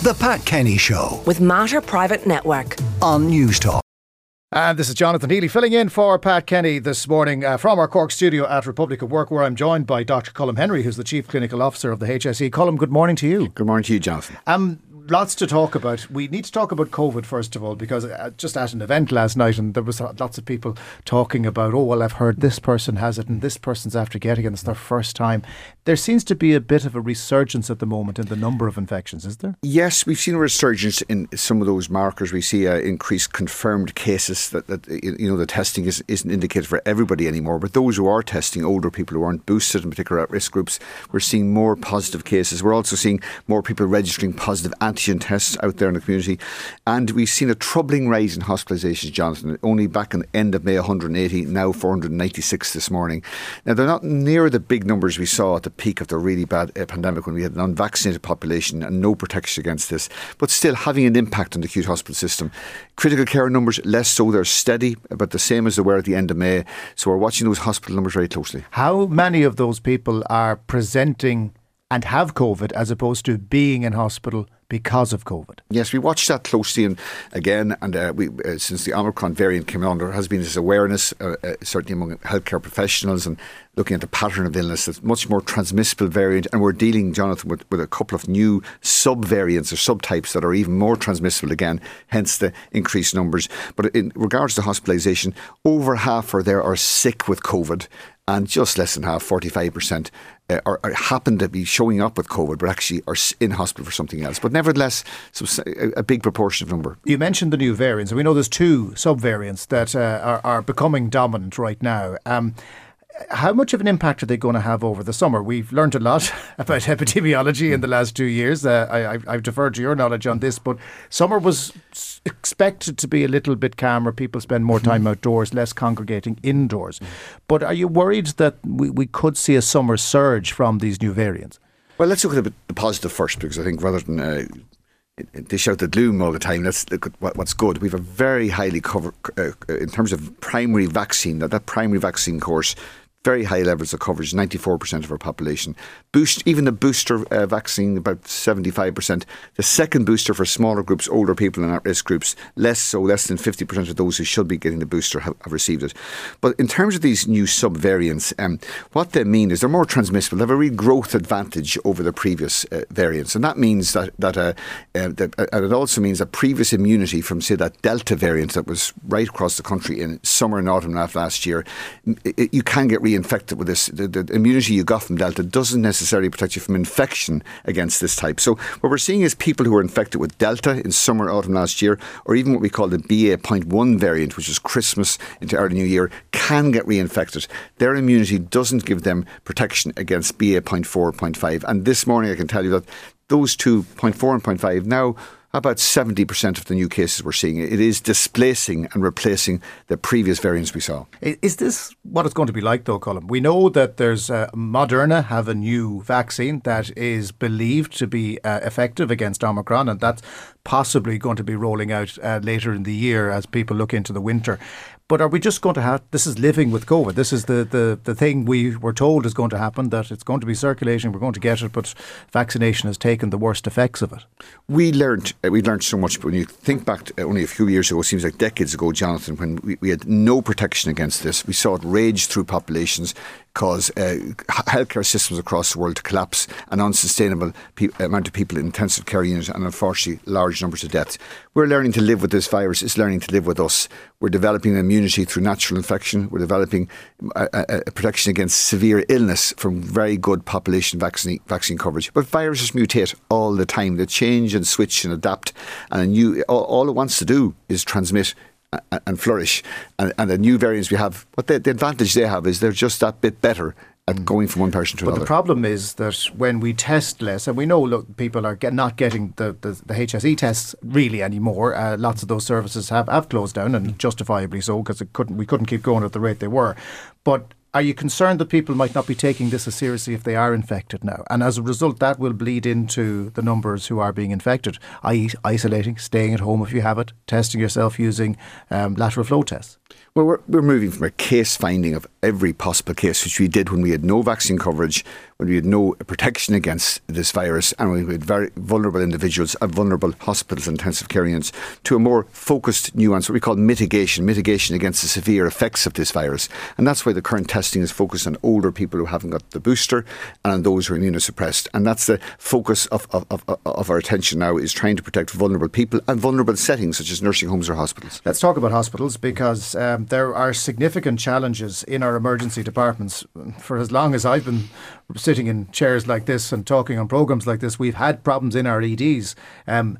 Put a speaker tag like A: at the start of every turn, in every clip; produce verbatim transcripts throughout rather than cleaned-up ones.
A: The Pat Kenny Show
B: with Mater Private Network
A: on Newstalk.
C: And this is Jonathan Healy filling in for Pat Kenny this morning uh, from our Cork studio at Republic of Work, where I'm joined by Doctor Colm Henry, who's the Chief Clinical Officer of the H S E. Colm, good morning to you.
D: Good morning to you, Jonathan.
C: Um, lots to talk about. We need to talk about COVID first of all, because uh, just at an event last night, and there was lots of people talking about, oh, well, I've heard this person has it and this person's after getting it and it's their first time. There seems to be a bit of a resurgence at the moment in the number of infections, is there?
D: Yes, we've seen a resurgence in some of those markers. We see uh, increased confirmed cases that, that you know, the testing is, isn't indicated for everybody anymore, but those who are testing, older people who aren't boosted, in particular at risk groups, we're seeing more positive cases. We're also seeing more people registering positive antigen tests out there in the community, and we've seen a troubling rise in hospitalisations, Jonathan. Only back in the end of May, one hundred eighty, now four hundred ninety-six this morning. Now, they're not near the big numbers we saw at the peak of the really bad uh, pandemic when we had an unvaccinated population and no protection against this, but still having an impact on the acute hospital system. Critical care numbers, less so, they're steady, but the same as they were at the end of May. So we're watching those hospital numbers very closely.
C: How many of those people are presenting and have COVID as opposed to being in hospital because of COVID?
D: Yes, we watch that closely, and again, and uh, we uh, since the Omicron variant came on, there has been this awareness, uh, uh, certainly among healthcare professionals, and looking at the pattern of illness. It's much more transmissible variant, and we're dealing, Jonathan, with, with a couple of new sub-variants or subtypes that are even more transmissible again, hence the increased numbers. But in regards to hospitalisation, over half are there are sick with COVID, and just less than half, forty-five percent, uh, are, are happen to be showing up with COVID, but actually are in hospital for something else. But nevertheless, so a big proportion of number.
C: You mentioned the new variants, and we know there's two sub-variants that uh, are, are becoming dominant right now. Um, How much of an impact are they going to have over the summer? We've learned a lot about epidemiology in the last two years. Uh, I, I've deferred to your knowledge on this, but summer was expected to be a little bit calmer. People spend more time outdoors, less congregating indoors. But are you worried that we, we could see a summer surge from these new variants?
D: Well, let's look at the positive first, because I think rather than uh, dish out the gloom all the time, let's look at what's good. We have a very highly covered, uh, in terms of primary vaccine, that, that primary vaccine course, very high levels of coverage, ninety-four percent of our population. Boost, even the booster uh, vaccine, about seventy-five percent. The second booster for smaller groups, older people and at-risk groups, less so, less than fifty percent of those who should be getting the booster have, have received it. But in terms of these new sub-variants, um, what they mean is they're more transmissible. They have a real growth advantage over the previous uh, variants. And that means that, that, uh, uh, that uh, and it also means that previous immunity from, say, that Delta variant that was right across the country in summer and autumn of last year, it, you can get re infected with this. The, the immunity you got from Delta doesn't necessarily protect you from infection against this type. So what we're seeing is people who are infected with Delta in summer, autumn last year, or even what we call the B A zero point one variant, which is Christmas into early New Year, can get reinfected. Their immunity doesn't give them protection against B A zero point four, zero point five. And this morning I can tell you that those two, zero point four and zero point five, now about seventy percent of the new cases we're seeing. It is displacing and replacing the previous variants we saw.
C: Is this what it's going to be like, though, Colm? We know that there's uh, Moderna have a new vaccine that is believed to be uh, effective against Omicron, and that's possibly going to be rolling out uh, later in the year as people look into the winter. But are we just going to have, this is living with COVID. This is the, the, the thing we were told is going to happen, that it's going to be circulating, we're going to get it, but vaccination has taken the worst effects of it.
D: We learned, uh, we learned so much. But when you think back to only a few years ago, it seems like decades ago, Jonathan, when we, we had no protection against this. We saw it rage through populations, cause uh, healthcare systems across the world to collapse, an unsustainable pe- amount of people in intensive care units, and unfortunately large numbers of deaths. We're learning to live with this virus. It's learning to live with us. We're developing immunity through natural infection. We're developing a, a, a protection against severe illness from very good population vaccine, vaccine coverage. But viruses mutate all the time. They change and switch and adapt. And a new, all, all it wants to do is transmit and flourish. And, and the new variants we have, what the, the advantage they have is they're just that bit better at going from one person to
C: but
D: another.
C: But the problem is that when we test less, and we know look, people are get, not getting the, the, the H S E tests really anymore. Uh, lots of those services have, have closed down, and justifiably so, because it couldn't we couldn't keep going at the rate they were. But are you concerned that people might not be taking this as seriously if they are infected now? And as a result, that will bleed into the numbers who are being infected, that is isolating, staying at home if you have it, testing yourself using um, lateral flow tests.
D: Well, we're, we're moving from a case finding of every possible case, which we did when we had no vaccine coverage, when we had no protection against this virus, and we had very vulnerable individuals and vulnerable hospitals and intensive care units, to a more focused nuance, what we call mitigation, mitigation against the severe effects of this virus. And that's why the current testing is focused on older people who haven't got the booster and on those who are immunosuppressed. And that's the focus of, of, of, of our attention now, is trying to protect vulnerable people and vulnerable settings such as nursing homes or hospitals.
C: Let's talk about hospitals, because um, there are significant challenges in our emergency departments. For as long as I've been sitting in chairs like this and talking on programmes like this, we've had problems in our E Ds. Um,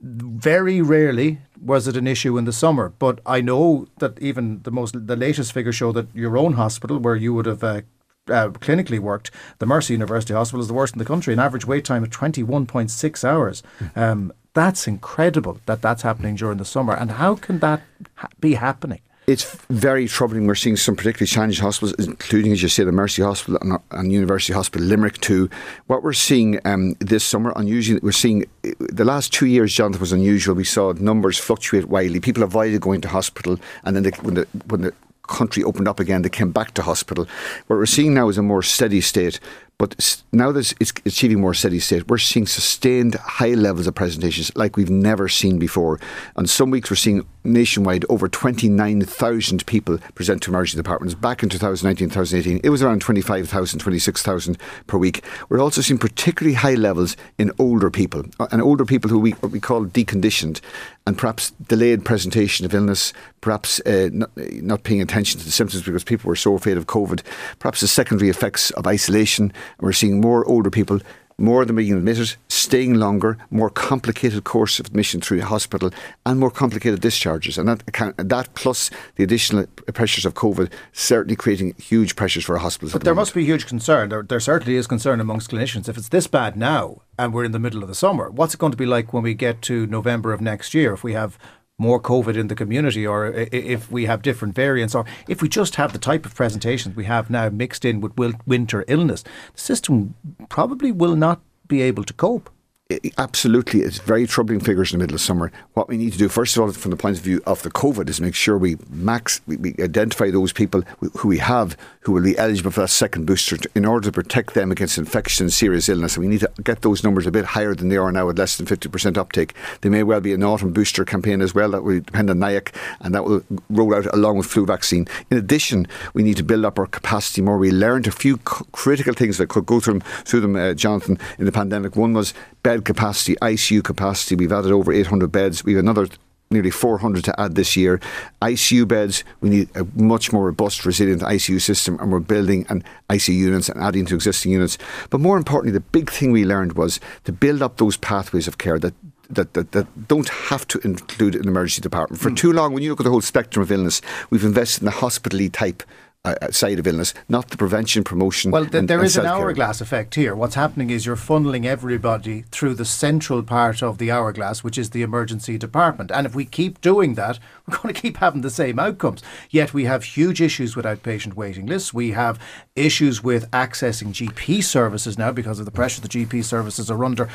C: very rarely was it an issue in the summer, but I know that even the most the latest figures show that your own hospital, where you would have uh, uh, clinically worked, the Mercy University Hospital, is the worst in the country. An average wait time of twenty-one point six hours. Um, that's incredible that that's happening during the summer. And how can that ha- be happening?
D: It's very troubling. We're seeing some particularly challenging hospitals, including, as you say, the Mercy Hospital and, and University Hospital Limerick too. What we're seeing um, this summer, unusually, we're seeing the last two years, Jonathan, was unusual. We saw numbers fluctuate wildly. People avoided going to hospital, and then they, when the when the country opened up again, they came back to hospital. What we're seeing now is a more steady state. But now that it's achieving more steady state, we're seeing sustained high levels of presentations like we've never seen before. And some weeks we're seeing nationwide over twenty-nine thousand people present to emergency departments. Back in two thousand nineteen, two thousand eighteen, it was around twenty-five thousand, twenty-six thousand per week. We're also seeing particularly high levels in older people, and older people who we, what we call deconditioned, and perhaps delayed presentation of illness, perhaps uh, not, not paying attention to the symptoms because people were so afraid of COVID, perhaps the secondary effects of isolation. We're seeing more older people, more of them being admitted, staying longer, more complicated course of admission through the hospital, and more complicated discharges. And that, that plus the additional pressures of COVID, certainly creating huge pressures for our hospitals.
C: But there must be huge concern. There, there certainly is concern amongst clinicians. If it's this bad now, and we're in the middle of the summer, what's it going to be like when we get to November of next year, if we have more COVID in the community, or if we have different variants, or if we just have the type of presentations we have now mixed in with winter illness? The system probably will not be able to cope.
D: Absolutely. It's very troubling figures in the middle of summer. What we need to do, first of all, from the point of view of the COVID, is make sure we max, we, we identify those people who we have who will be eligible for that second booster to, in order to protect them against infection and serious illness. And we need to get those numbers a bit higher than they are now, at less than fifty percent uptake. There may well be an autumn booster campaign as well that will depend on N I A C, and that will roll out along with flu vaccine. In addition, we need to build up our capacity more. We learned a few c- critical things that could go through them, through them uh, Jonathan, in the pandemic. One was bed capacity, I C U capacity. We've added over eight hundred beds. We have another nearly four hundred to add this year. I C U beds, we need a much more robust, resilient I C U system, and we're building an I C U units and adding to existing units. But more importantly, the big thing we learned was to build up those pathways of care that That, that, that don't have to include an emergency department. For mm. too long, when you look at the whole spectrum of illness, we've invested in the hospital-y type Uh, side of illness, not the prevention, promotion.
C: Well, th-
D: and,
C: there
D: and
C: is
D: self-care.
C: an hourglass effect here. What's happening is you're funneling everybody through the central part of the hourglass, which is the emergency department. And if we keep doing that, we're going to keep having the same outcomes. Yet we have huge issues with outpatient waiting lists. We have issues with accessing G P services now because of the pressure the G P services are under.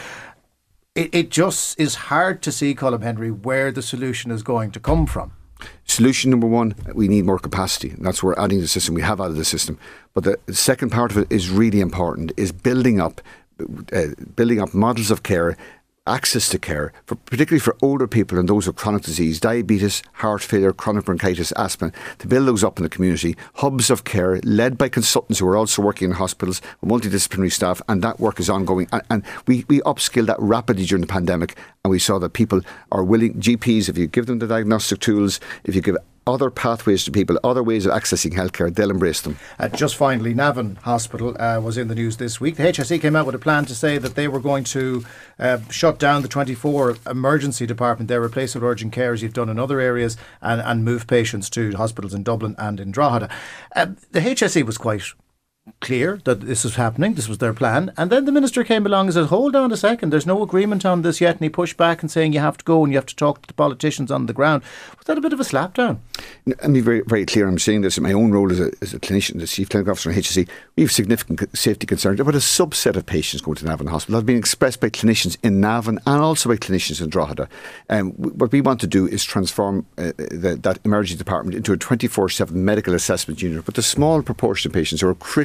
C: It, it just is hard to see, Colm Henry, where the solution is going to come from.
D: Solution number one, we need more capacity. And that's where we're adding the system. We have added the system. But the, the second part of it is really important, is building up, uh, building up models of care, access to care, for, particularly for older people and those with chronic disease, diabetes, heart failure, chronic bronchitis, asthma, to build those up in the community. Hubs of care led by consultants who are also working in hospitals, multidisciplinary staff, and that work is ongoing. And, and we, we upskilled that rapidly during the pandemic, and we saw that people are willing, G Ps, if you give them the diagnostic tools, if you give other pathways to people, other ways of accessing healthcare, they'll embrace them.
C: Uh, just finally, Navan Hospital uh, was in the news this week. The H S E came out with a plan to say that they were going to uh, shut down the twenty-four emergency department there, replace it with urgent care, as you've done in other areas, and, and move patients to hospitals in Dublin and in Drogheda. Uh, the H S E was quite clear that this was happening, this was their plan, and then the minister came along and said, hold on a second, there's no agreement on this yet, and he pushed back and saying you have to go and you have to talk to the politicians on the ground. Was that a bit of a slapdown?
D: Let me be very, very clear. I'm saying this in my own role as a, as a clinician, the chief clinical officer in H S E. We have significant safety concerns about a subset of patients going to Navan Hospital that have been expressed by clinicians in Navan and also by clinicians in Drogheda. Um, what we want to do is transform uh, the, that emergency department into a twenty-four seven medical assessment unit, but the small proportion of patients who are critical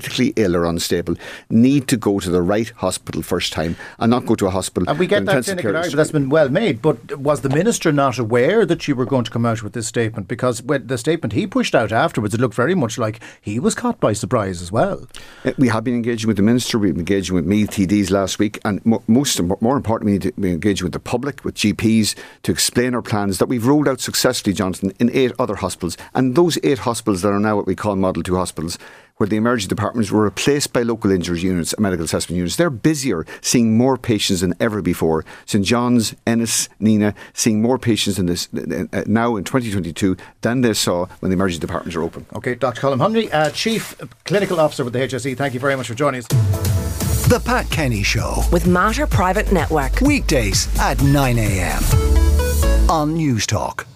D: critically ill or unstable need to go to the right hospital first time and not go to a hospital.
C: And we get
D: where
C: that
D: intensive
C: cynical
D: care is-
C: argument, that's been well made, but was the Minister not aware that you were going to come out with this statement? Because when the statement he pushed out afterwards, it looked very much like he was caught by surprise as well.
D: Uh, We have been engaging with the Minister, we've been engaging with Meath T Ds last week, and mo- most more importantly, we need to be engaging with the public, with G Ps, to explain our plans that we've rolled out successfully, Jonathan, in eight other hospitals. And those eight hospitals that are now what we call Model two hospitals, where the emergency departments were replaced by local injury units and medical assessment units. They're busier, seeing more patients than ever before. St John's, Ennis, Nina, seeing more patients in this uh, now in twenty twenty-two than they saw when the emergency departments are open.
C: OK, Doctor Colm Hunley, uh, Chief Clinical Officer with the H S E, thank you very much for joining us.
A: The Pat Kenny Show.
B: With Matter Private Network.
A: Weekdays at nine a m on News Talk.